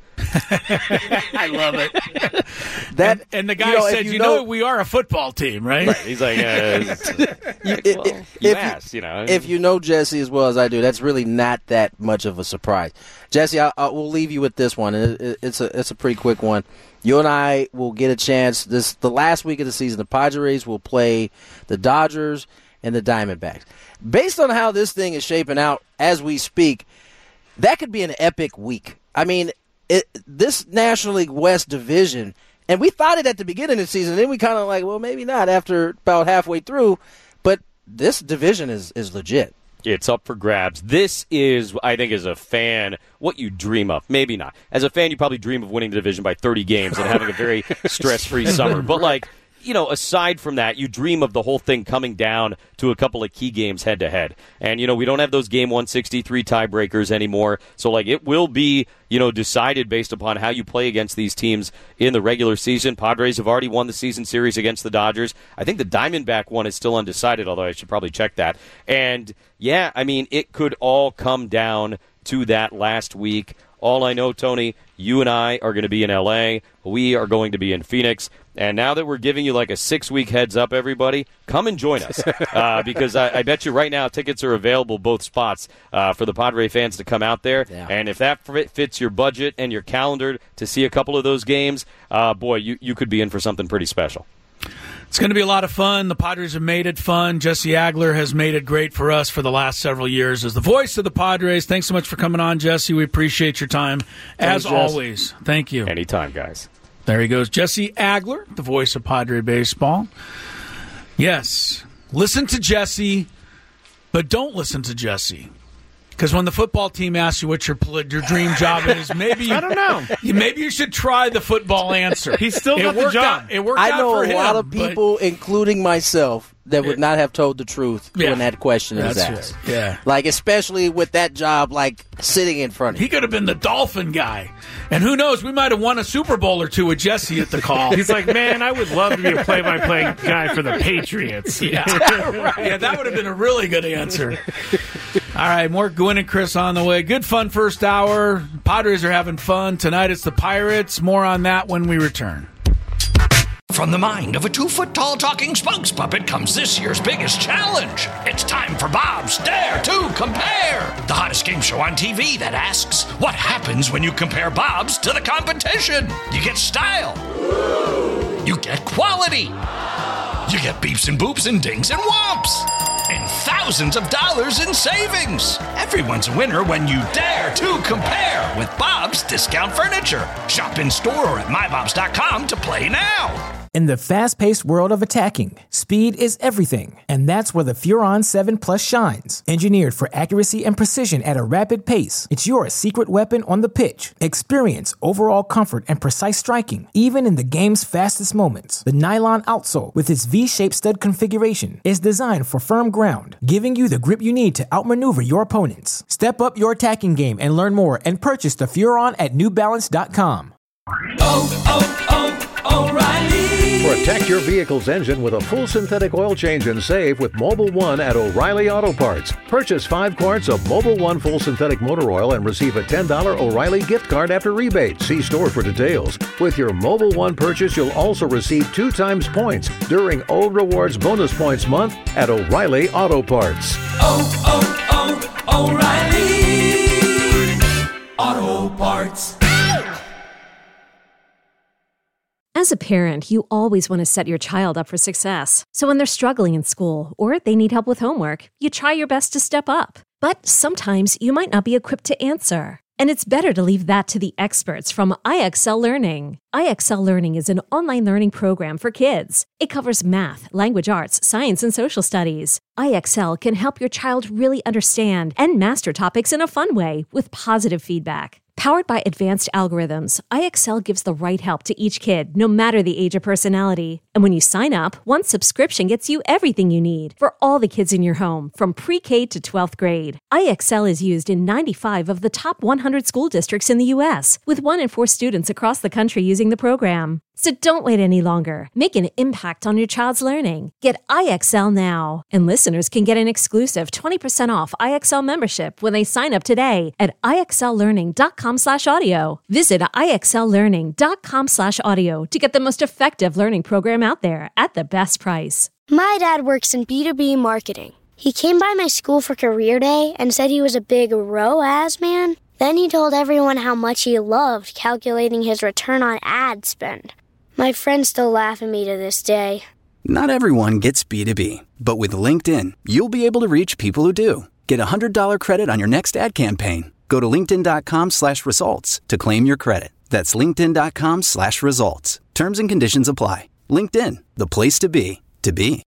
I love it. that and, and the guy you know, said, you, you know, know, we are a football team, right? right. He's like, uh, you, well, if, you asked, you know. If you know Jesse as well as I do, that's really not that much of a surprise. Jesse, I, I will leave you with this one. It, it, it's a it's a pretty quick one. You and I will get a chance. This the last week of the season. The Padres will play the Dodgers and the Diamondbacks. Based on how this thing is shaping out as we speak, that could be an epic week. I mean, it, this National League West division, and we thought it at the beginning of the season, and then we kind of like, well, maybe not after about halfway through, but this division is, is legit. It's up for grabs. This is, I think, as a fan, what you dream of. Maybe not. As a fan, you probably dream of winning the division by thirty games and having a very stress-free summer. But, like, you know, aside from that, you dream of the whole thing coming down to a couple of key games head-to-head. And, you know, we don't have those game one sixty-three tiebreakers anymore. So, like, it will be, you know, decided based upon how you play against these teams in the regular season. Padres have already won the season series against the Dodgers. I think the Diamondback one is still undecided, although I should probably check that. And, yeah, I mean, it could all come down to that last week. All I know, Tony, you and I are going to be in L A. We are going to be in Phoenix. And now that we're giving you like a six-week heads up, everybody, come and join us. Uh, because I, I bet you right now tickets are available both spots uh, for the Padre fans to come out there. Yeah. And if that fits your budget and your calendar to see a couple of those games, uh, boy, you, you could be in for something pretty special. It's going to be a lot of fun. The Padres have made it fun. Jesse Agler has made it great for us for the last several years as the voice of the Padres. Thanks so much for coming on, Jesse. We appreciate your time, as Thanks, always. Thank you. Anytime, guys. There he goes. Jesse Agler, the voice of Padre baseball. Yes, listen to Jesse, but don't listen to Jesse. Because when the football team asks you what your your dream job is, maybe you, I don't know. You, maybe you should try the football answer. He's still got the job. Out, it worked I out know for a him, lot of people, but, including myself, that would not have told the truth yeah, when that question is asked. Right. Yeah, like especially with that job, like sitting in front of he you. could have been the Dolphin guy, and who knows? We might have won a Super Bowl or two with Jesse at the call. He's like, man, I would love to be a play-by-play guy for the Patriots. Yeah, right. Yeah, that would have been a really good answer. All right, more Gwynn and Chris on the way. Good fun first hour. Padres are having fun tonight. It's the Pirates. More on that when we return. From the mind of a two-foot-tall talking spokes puppet comes this year's biggest challenge. It's time for Bob's Dare to Compare, the hottest game show on T V that asks, what happens when you compare Bob's to the competition? You get style. You get quality. You get beeps and boops and dings and whomps. And thousands of dollars in savings. Everyone's a winner when you dare to compare with Bob's Discount Furniture. Shop in store or at my bobs dot com to play now. In the fast-paced world of attacking, speed is everything, and that's where the Furon seven Plus shines. Engineered for accuracy and precision at a rapid pace, it's your secret weapon on the pitch. Experience overall comfort and precise striking, even in the game's fastest moments. The nylon outsole, with its V-shaped stud configuration, is designed for firm ground, giving you the grip you need to outmaneuver your opponents. Step up your attacking game and learn more and purchase the Furon at new balance dot com. Oh, oh, oh, O'Reilly Protect your vehicle's engine with a full synthetic oil change and save with Mobil one at O'Reilly Auto Parts. Purchase five quarts of Mobil one full synthetic motor oil and receive a ten dollars O'Reilly gift card after rebate. See store for details. With your Mobil one purchase, you'll also receive two times points during O Rewards Bonus Points Month at O'Reilly Auto Parts. Oh, oh, oh, O'Reilly Auto Parts. As a parent, you always want to set your child up for success. So when they're struggling in school or they need help with homework, you try your best to step up. But sometimes you might not be equipped to answer. And it's better to leave that to the experts from I X L Learning. I X L Learning is an online learning program for kids. It covers math, language arts, science, and social studies. I X L can help your child really understand and master topics in a fun way with positive feedback. Powered by advanced algorithms, I X L gives the right help to each kid, no matter the age or personality. And when you sign up, one subscription gets you everything you need for all the kids in your home, from pre-K to twelfth grade. I X L is used in ninety-five of the top one hundred school districts in the U S, with one in four students across the country using the program. So don't wait any longer. Make an impact on your child's learning. Get I X L now. And listeners can get an exclusive twenty percent off I X L membership when they sign up today at ixllearning.com slash audio. Visit ixllearning.com slash audio to get the most effective learning program out there at the best price. My dad works in B two B marketing. He came by my school for career day and said he was a big R O A S man. Then he told everyone how much he loved calculating his return on ad spend. My friends still laugh at me to this day. Not everyone gets B two B, but with LinkedIn, you'll be able to reach people who do. Get a one hundred dollars credit on your next ad campaign. Go to linkedin.com slash results to claim your credit. That's linkedin.com slash results. Terms and conditions apply. LinkedIn, the place to be, to be.